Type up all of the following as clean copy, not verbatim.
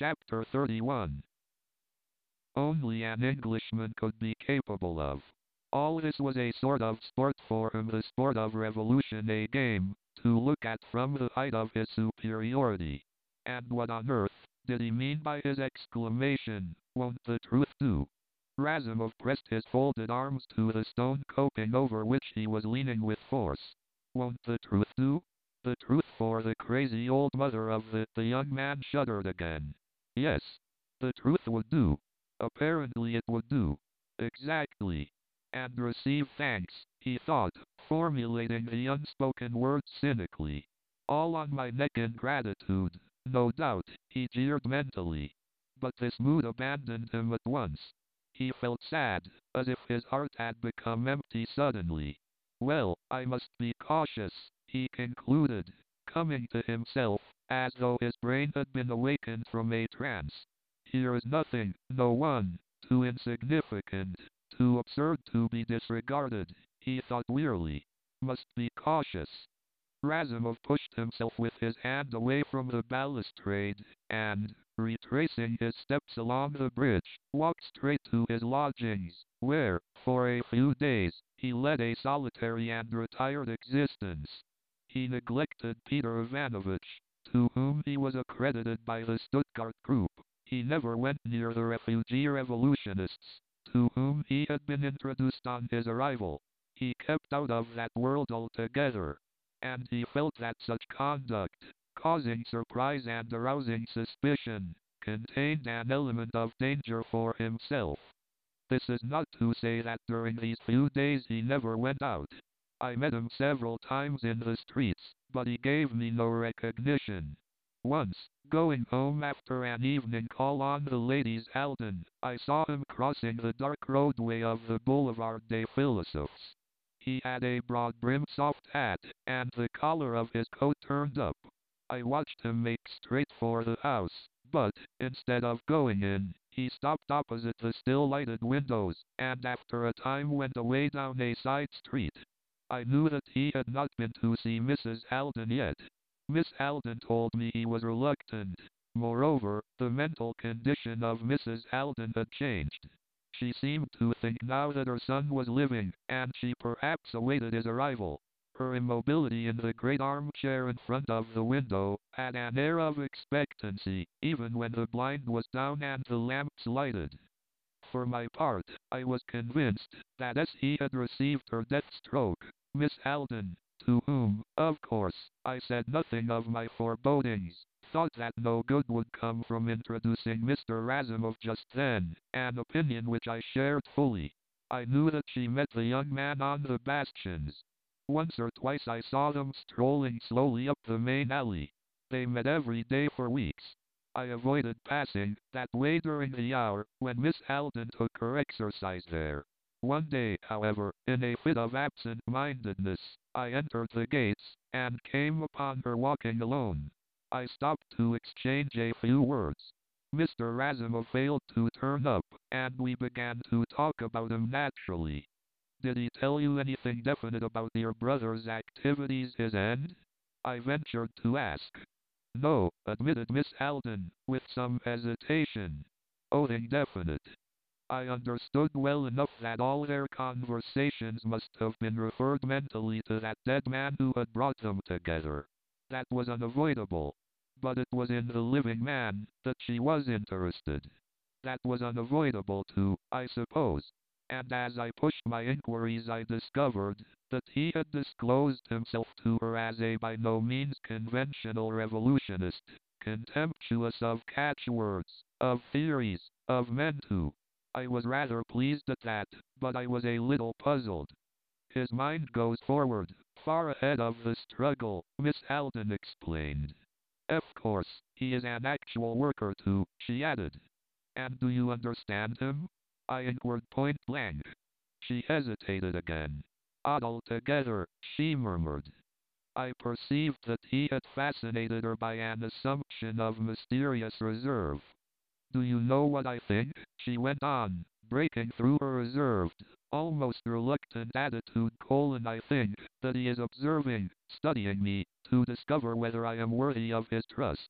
Chapter 31. Only an Englishman could be capable of. All this was a sort of sport for him, the sport of revolution, a game to look at from the height of his superiority. And what on earth did he mean by his exclamation, "Won't the truth do?" Razumov pressed his folded arms to the stone coping over which he was leaning with force. Won't the truth do? The truth for the crazy old mother of the young man shuddered again. Yes, the truth would do. Apparently it would do. Exactly. And receive thanks, he thought, formulating the unspoken words cynically. All on my neck in gratitude, no doubt, he jeered mentally. But this mood abandoned him at once. He felt sad, as if his heart had become empty suddenly. Well, I must be cautious, he concluded, coming to himself, as though his brain had been awakened from a trance. Here is nothing, no one, too insignificant, too absurd to be disregarded, he thought wearily. Must be cautious. Razumov pushed himself with his hand away from the balustrade, and, retracing his steps along the bridge, walked straight to his lodgings, where, for a few days, he led a solitary and retired existence. He neglected Peter Ivanovich, to whom he was accredited by the Stuttgart group. He never went near the refugee revolutionists, to whom he had been introduced on his arrival. He kept out of that world altogether. And he felt that such conduct, causing surprise and arousing suspicion, contained an element of danger for himself. This is not to say that during these few days he never went out. I met him several times in the streets, but he gave me no recognition. Once, going home after an evening call on the ladies Alden, I saw him crossing the dark roadway of the Boulevard des Philosophes. He had a broad-brimmed soft hat, and the collar of his coat turned up. I watched him make straight for the house, but, instead of going in, he stopped opposite the still-lighted windows, and after a time went away down a side street. I knew that he had not been to see Mrs. Alden yet. Miss Alden told me he was reluctant. Moreover, the mental condition of Mrs. Alden had changed. She seemed to think now that her son was living, and she perhaps awaited his arrival. Her immobility in the great armchair in front of the window had an air of expectancy, even when the blind was down and the lamps lighted. For my part, I was convinced that as he had received her death stroke, Miss Alden, to whom, of course, I said nothing of my forebodings, thought that no good would come from introducing Mr. Razumov just then, an opinion which I shared fully. I knew that she met the young man on the bastions. Once or twice I saw them strolling slowly up the main alley. They met every day for weeks. I avoided passing that way during the hour when Miss Alden took her exercise there. One day, however, in a fit of absent-mindedness, I entered the gates, and came upon her walking alone. I stopped to exchange a few words. Mr. Razumov failed to turn up, and we began to talk about him naturally. Did he tell you anything definite about your brother's activities, his end? I ventured to ask. No, admitted Miss Alden, with some hesitation. Nothing definite. I understood well enough that all their conversations must have been referred mentally to that dead man who had brought them together. That was unavoidable. But it was in the living man that she was interested. That was unavoidable too, I suppose. And as I pushed my inquiries I discovered that he had disclosed himself to her as a by no means conventional revolutionist, contemptuous of catchwords, of theories, of men too. I was rather pleased at that, but I was a little puzzled. His mind goes forward, far ahead of the struggle, Miss Alden explained. Of course, he is an actual worker too, she added. And do you understand him? I inquired point blank. She hesitated again. Odd altogether, she murmured. I perceived that he had fascinated her by an assumption of mysterious reserve. Do you know what I think? She went on, breaking through her reserved, almost reluctant attitude. I think that he is observing, studying me, to discover whether I am worthy of his trust.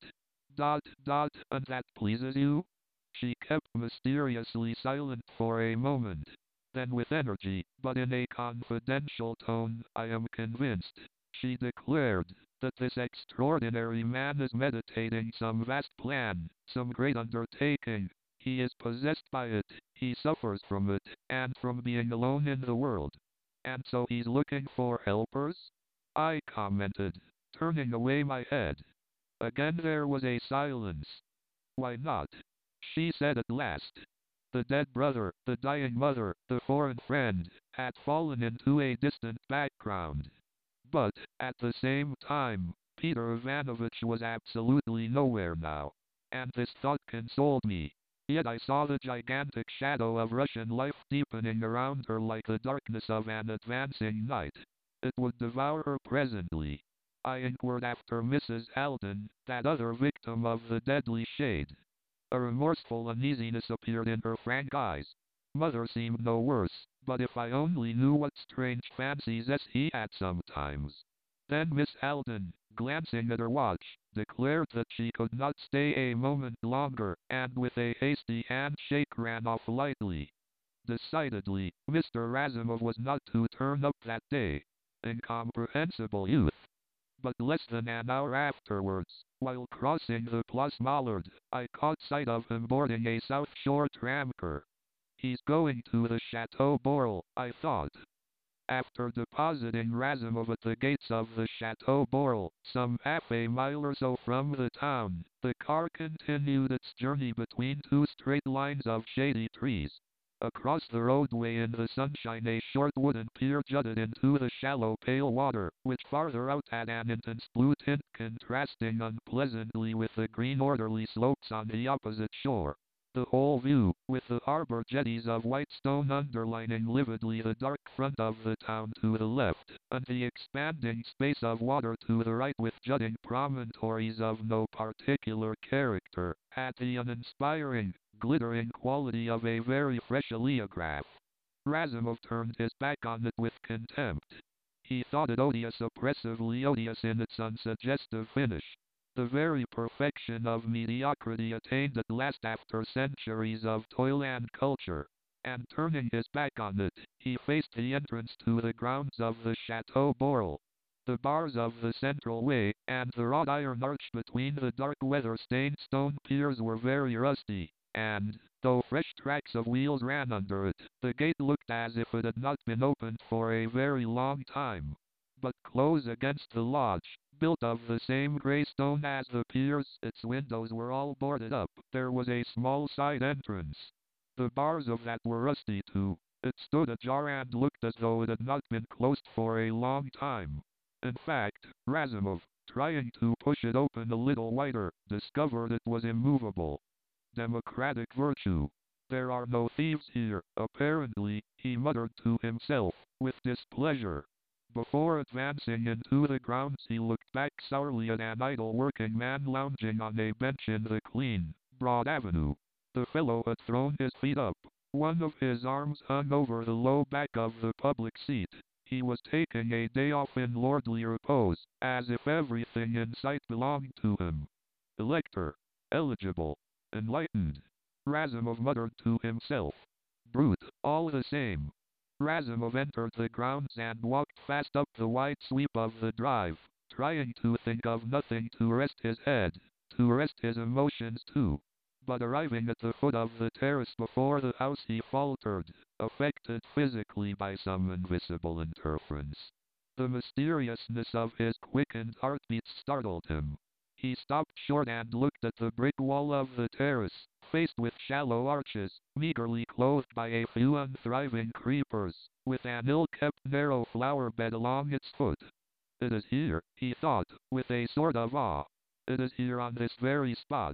And that pleases you? She kept mysteriously silent for a moment. Then with energy, but in a confidential tone, I am convinced, she declared, that this extraordinary man is meditating some vast plan, some great undertaking. He is possessed by it, he suffers from it, and from being alone in the world. And so he's looking for helpers? I commented, turning away my head. Again there was a silence. Why not? She said at last. The dead brother, the dying mother, the foreign friend, had fallen into a distant background. But, at the same time, Peter Ivanovich was absolutely nowhere now. And this thought consoled me. Yet I saw the gigantic shadow of Russian life deepening around her like the darkness of an advancing night. It would devour her presently. I inquired after Mrs. Alden, that other victim of the deadly shade. A remorseful uneasiness appeared in her frank eyes. Mother seemed no worse, but if I only knew what strange fancies he had sometimes. Then Miss Alden, glancing at her watch, declared that she could not stay a moment longer, and with a hasty handshake ran off lightly. Decidedly, Mr. Razumov was not to turn up that day. Incomprehensible youth. But less than an hour afterwards, while crossing the Place Mallard, I caught sight of him boarding a South Shore tramcar. He's going to the Chateau Borel, I thought. After depositing Razumov at the gates of the Chateau Borel, some half a mile or so from the town, the car continued its journey between two straight lines of shady trees. Across the roadway in the sunshine a short wooden pier jutted into the shallow pale water, which farther out had an intense blue tint contrasting unpleasantly with the green orderly slopes on the opposite shore. The whole view, with the harbor jetties of white stone underlining lividly the dark front of the town to the left, and the expanding space of water to the right with jutting promontories of no particular character, had the uninspiring, glittering quality of a very fresh oleograph. Razumov turned his back on it with contempt. He thought it odious, oppressively odious in its unsuggestive finish. The very perfection of mediocrity attained at last after centuries of toil and culture. And turning his back on it, he faced the entrance to the grounds of the Chateau Borel. The bars of the central way, and the wrought iron arch between the dark weather-stained stone piers were very rusty, and, though fresh tracks of wheels ran under it, the gate looked as if it had not been opened for a very long time. But close against the lodge, built of the same grey stone as the piers, its windows were all boarded up. There was a small side entrance. The bars of that were rusty too. It stood ajar and looked as though it had not been closed for a long time. In fact, Razumov, trying to push it open a little wider, discovered it was immovable. Democratic virtue. There are no thieves here, apparently, he muttered to himself, with displeasure. Before advancing into the grounds he looked back sourly at an idle working man lounging on a bench in the clean, broad avenue. The fellow had thrown his feet up. One of his arms hung over the low back of the public seat. He was taking a day off in lordly repose, as if everything in sight belonged to him. Elector. Eligible. Enlightened. Razumov muttered to himself. Brute, all the same. Razumov entered the grounds and walked fast up the wide sweep of the drive, trying to think of nothing to rest his head, to rest his emotions too. But arriving at the foot of the terrace before the house he faltered, affected physically by some invisible interference. The mysteriousness of his quickened heartbeats startled him. He stopped short and looked at the brick wall of the terrace, faced with shallow arches, meagerly clothed by a few unthriving creepers, with an ill-kept narrow flower bed along its foot. It is here, he thought, with a sort of awe. It is here on this very spot.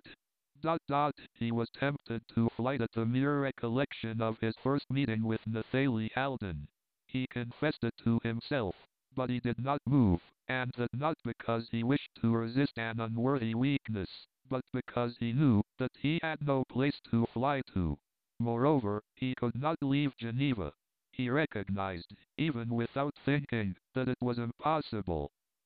He was tempted to flight at the mere recollection of his first meeting with Nathalie Alden. He confessed it to himself, but he did not move, and that not because he wished to resist an unworthy weakness, but because he knew that he had no place to fly to. Moreover, he could not leave Geneva. He recognized, even without thinking, that it was impossible.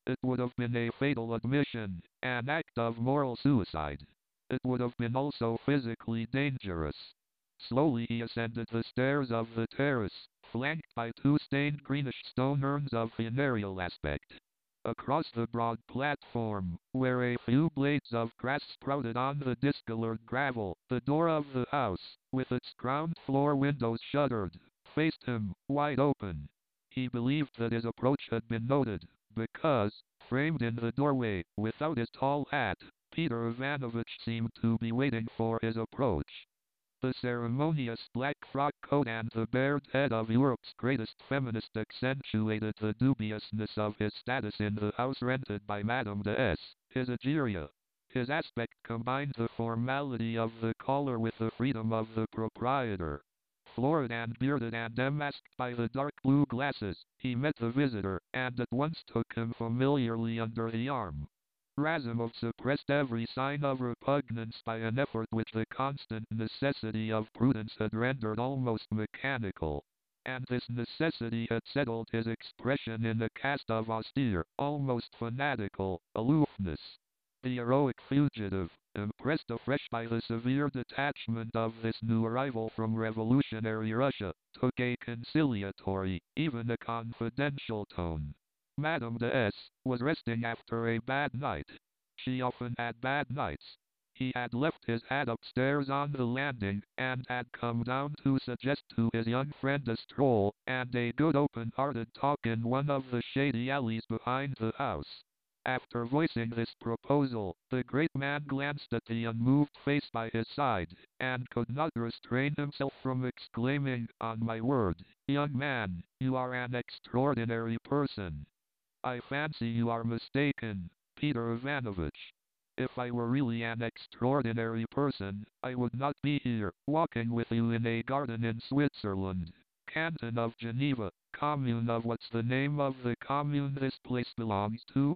It would have been a fatal admission, an act of moral suicide. It would have been also physically dangerous. Slowly he ascended the stairs of the terrace, flanked by two stained greenish stone urns of funereal aspect. Across the broad platform, where a few blades of grass sprouted on the discolored gravel, the door of the house, with its ground floor windows shuttered, faced him, wide open. He believed that his approach had been noted, because, framed in the doorway, without his tall hat, Peter Ivanovich seemed to be waiting for his approach. The ceremonious black frock coat and the bared head of Europe's greatest feminist accentuated the dubiousness of his status in the house rented by Madame de S. His Egeria. His aspect combined the formality of the caller with the freedom of the proprietor. Florid and bearded and damasked by the dark blue glasses, he met the visitor, and at once took him familiarly under the arm. Razumov suppressed every sign of repugnance by an effort which the constant necessity of prudence had rendered almost mechanical. And this necessity had settled his expression in a cast of austere, almost fanatical, aloofness. The heroic fugitive, impressed afresh by the severe detachment of this new arrival from revolutionary Russia, took a conciliatory, even a confidential tone. Madame de S. was resting after a bad night. She often had bad nights. He had left his hat upstairs on the landing, and had come down to suggest to his young friend a stroll, and a good open-hearted talk in one of the shady alleys behind the house. After voicing this proposal, the great man glanced at the unmoved face by his side, and could not restrain himself from exclaiming, "On my word, young man, you are an extraordinary person." "I fancy you are mistaken, Peter Ivanovich. If I were really an extraordinary person, I would not be here, walking with you in a garden in Switzerland. Canton of Geneva, commune of what's the name of the commune this place belongs to?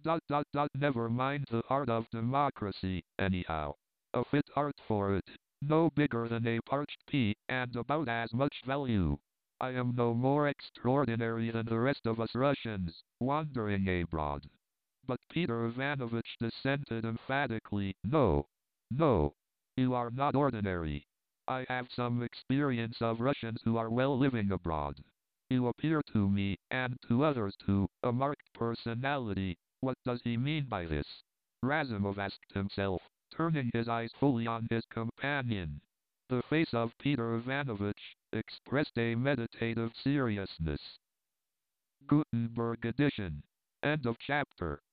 Never mind the heart of democracy, anyhow. A fit heart for it. No bigger than a parched pea, and about as much value. I am no more extraordinary than the rest of us Russians, wandering abroad." But Peter Ivanovich dissented emphatically. "No, no. You are not ordinary. I have some experience of Russians who are well living abroad. You appear to me, and to others too, a marked personality. What does he mean by this?" Razumov asked himself, turning his eyes fully on his companion. The face of Peter Ivanovich expressed a meditative seriousness. Gutenberg edition. End of chapter.